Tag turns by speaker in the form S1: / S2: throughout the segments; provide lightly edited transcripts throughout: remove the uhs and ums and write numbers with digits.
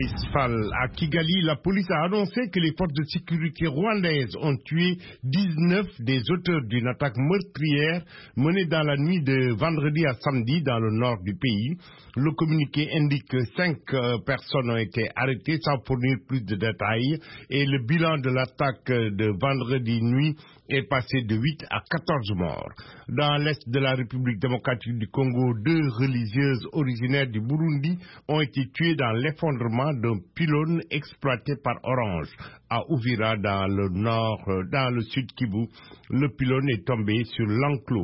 S1: À Kigali, la police a annoncé que les forces de sécurité rwandaises ont tué 19 des auteurs d'une attaque meurtrière menée dans la nuit de vendredi à samedi dans le nord du pays. Le communiqué indique que 5 personnes ont été arrêtées sans fournir plus de détails et le bilan de l'attaque de vendredi nuit est passé de 8 à 14 morts. Dans l'est de la République démocratique du Congo, 2 religieuses originaires du Burundi ont été tuées dans l'effondrement d'un pylône exploité par Orange à Uvira dans le sud Kivu. Le pylône est tombé sur l'enclos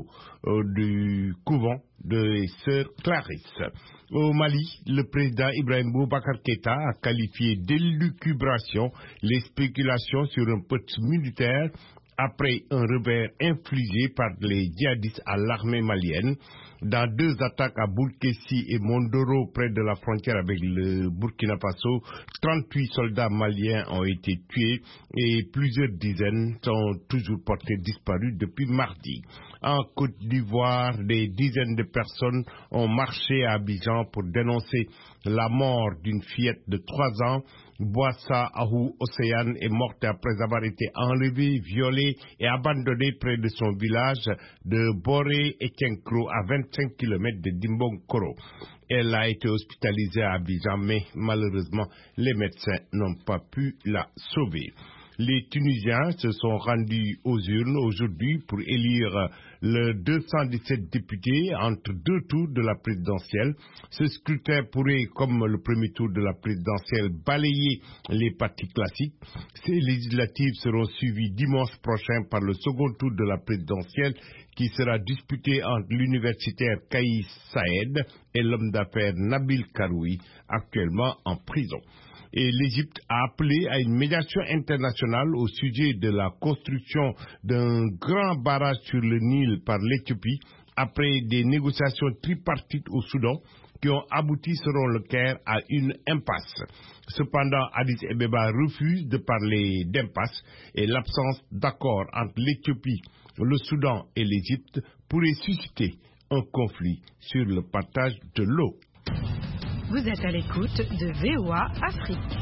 S1: du couvent de Sœurs Clarisse. Au Mali, le président Ibrahim Boubacar Keïta a qualifié d'élucubration les spéculations sur un putsch militaire après un revers infligé par les djihadistes à l'armée malienne. Dans 2 attaques à Boulkessi et Mondoro, près de la frontière avec le Burkina Faso, 38 soldats maliens ont été tués et plusieurs dizaines sont toujours portés disparus depuis mardi. En Côte d'Ivoire, des dizaines de personnes ont marché à Abidjan pour dénoncer la mort d'une fillette de 3 ans. Boissa Ahou Océane est morte après avoir été enlevée, violée et abandonnée près de son village de Boré et Kenkro à 25 km de Dimbonkoro. Elle a été hospitalisée à Abidjan, mais malheureusement, les médecins n'ont pas pu la sauver. Les Tunisiens se sont rendus aux urnes aujourd'hui pour élire le 217 députés entre 2 tours de la présidentielle. Ce scrutin pourrait, comme le premier tour de la présidentielle, balayer les partis classiques. Ces législatives seront suivies dimanche prochain par le second tour de la présidentielle qui sera disputé entre l'universitaire Kaïs Saïd et l'homme d'affaires Nabil Karoui, actuellement en prison. Et l'Égypte a appelé à une médiation internationale au sujet de la construction d'un grand barrage sur le Nil par l'Éthiopie après des négociations tripartites au Soudan qui ont abouti, selon le Caire, à une impasse. Cependant, Addis Abeba refuse de parler d'impasse et l'absence d'accord entre l'Éthiopie, le Soudan et l'Égypte pourrait susciter un conflit sur le partage de l'eau.
S2: Vous êtes à l'écoute de VOA Afrique.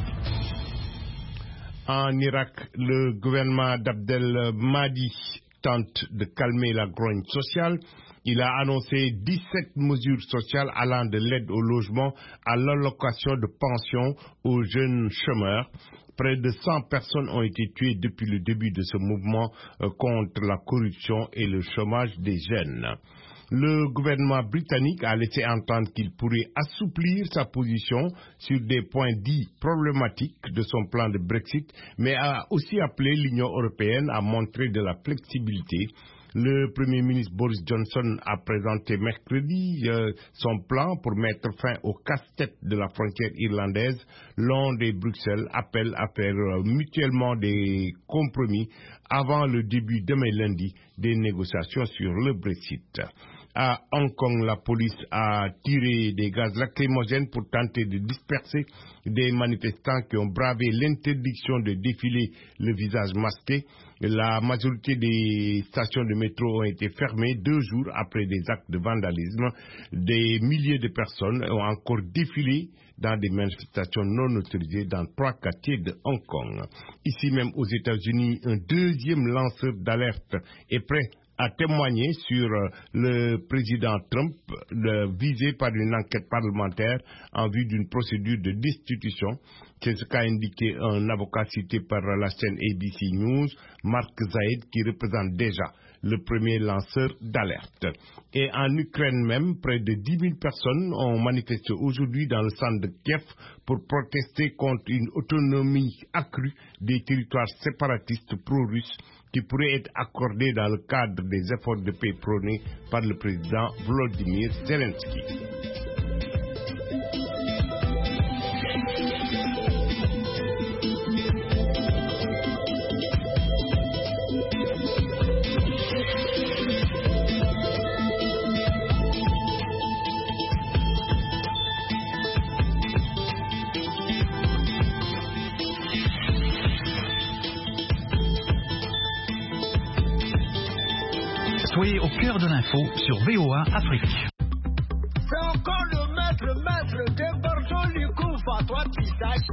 S1: En Irak, le gouvernement d'Abdel Mahdi tente de calmer la grogne sociale. Il a annoncé 17 mesures sociales allant de l'aide au logement à l'allocation de pension aux jeunes chômeurs. Près de 100 personnes ont été tuées depuis le début de ce mouvement contre la corruption et le chômage des jeunes. Le gouvernement britannique a laissé entendre qu'il pourrait assouplir sa position sur des points dits problématiques de son plan de Brexit, mais a aussi appelé l'Union européenne à montrer de la flexibilité. Le Premier ministre Boris Johnson a présenté mercredi son plan pour mettre fin au casse-tête de la frontière irlandaise. Londres et Bruxelles appellent à faire mutuellement des compromis avant le début demain lundi des négociations sur le Brexit. À Hong Kong, la police a tiré des gaz lacrymogènes pour tenter de disperser des manifestants qui ont bravé l'interdiction de défiler le visage masqué. La majorité des stations de métro ont été fermées 2 jours après des actes de vandalisme. Des milliers de personnes ont encore défilé dans des manifestations non autorisées dans 3 quartiers de Hong Kong. Ici même aux États-Unis, un 2e lanceur d'alerte est prêt à témoigner sur le président Trump visé par une enquête parlementaire en vue d'une procédure de destitution. C'est ce qu'a indiqué un avocat cité par la chaîne ABC News, Mark Zaid, qui représente déjà le premier lanceur d'alerte. Et en Ukraine même, près de 10 000 personnes ont manifesté aujourd'hui dans le centre de Kiev pour protester contre une autonomie accrue des territoires séparatistes pro-russes qui pourrait être accordée dans le cadre des efforts de paix prônés par le président Volodymyr Zelensky.
S3: Soyez au cœur de l'info sur VOA Afrique.